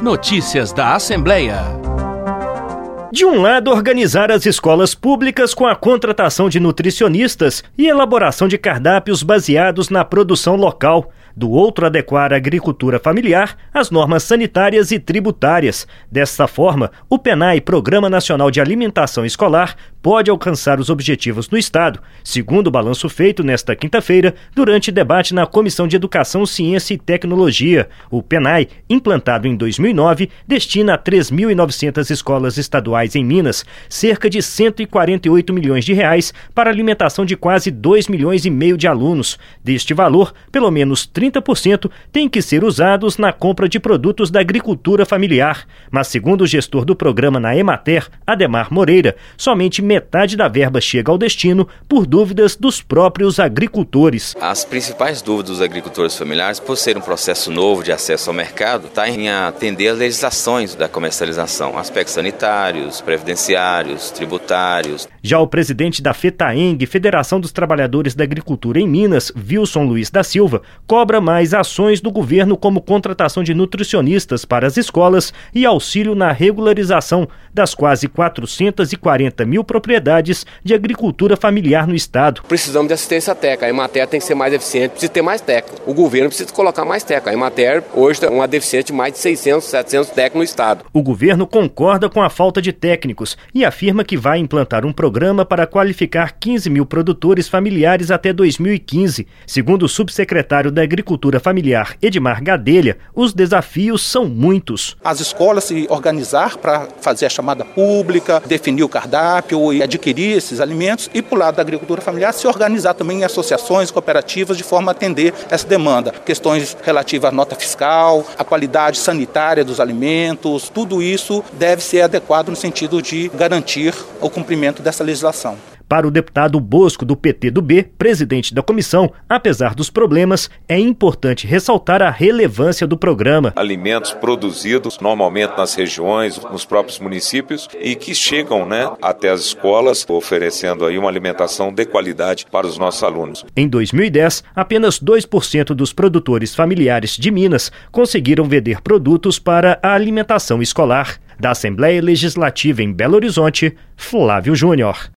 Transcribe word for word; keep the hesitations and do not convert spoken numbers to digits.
Notícias da Assembleia. De um lado, organizar as escolas públicas com a contratação de nutricionistas e elaboração de cardápios baseados na produção local. Do outro, adequar a agricultura familiar às normas sanitárias e tributárias. Desta forma, o PENAE, Programa Nacional de Alimentação Escolar, pode alcançar os objetivos no Estado, segundo o balanço feito nesta quinta-feira, durante debate na Comissão de Educação, Ciência e Tecnologia. O PENAE, implantado em dois mil e nove, destina a três mil e novecentas escolas estaduais em Minas cerca de cento e quarenta e oito milhões de reais para a alimentação de quase dois milhões e meio de alunos. Deste valor, pelo menos trinta por cento têm que ser usados na compra de produtos da agricultura familiar. Mas, segundo o gestor do programa na Emater, Ademar Moreira, somente metade da verba chega ao destino por dúvidas dos próprios agricultores. As principais dúvidas dos agricultores familiares, por ser um processo novo de acesso ao mercado, está em atender às legislações da comercialização, aspectos sanitários, previdenciários, tributários. Já o presidente da FETAENG, Federação dos Trabalhadores da Agricultura em Minas, Wilson Luiz da Silva, cobra mais ações do governo, como contratação de nutricionistas para as escolas e auxílio na regularização das quase quatrocentas e quarenta mil propriedades de agricultura familiar no estado. Precisamos de assistência técnica. A Emater tem que ser mais eficiente, precisa ter mais técnico. O governo precisa colocar mais técnico. A Emater hoje tem uma deficiência de mais de seiscentos, setecentos técnicos no estado. O governo concorda com a falta de técnicos e afirma que vai implantar um programa para qualificar quinze mil produtores familiares até dois mil e quinze. Segundo o subsecretário da Agricultura Familiar, Edmar Gadelha, os desafios são muitos. As escolas se organizar para fazer a chamada pública, definir o cardápio e adquirir esses alimentos, e, por lado da agricultura familiar, se organizar também em associações, cooperativas, de forma a atender essa demanda. Questões relativas à nota fiscal, à qualidade sanitária dos alimentos, tudo isso deve ser adequado no sentido de garantir o cumprimento dessa legislação. Para o deputado Bosco, do P T do B, presidente da comissão, apesar dos problemas, é importante ressaltar a relevância do programa. Alimentos produzidos normalmente nas regiões, nos próprios municípios, e que chegam, né, até as escolas, oferecendo aí uma alimentação de qualidade para os nossos alunos. Em dois mil e dez, apenas dois por cento dos produtores familiares de Minas conseguiram vender produtos para a alimentação escolar. Da Assembleia Legislativa em Belo Horizonte, Flávio Júnior.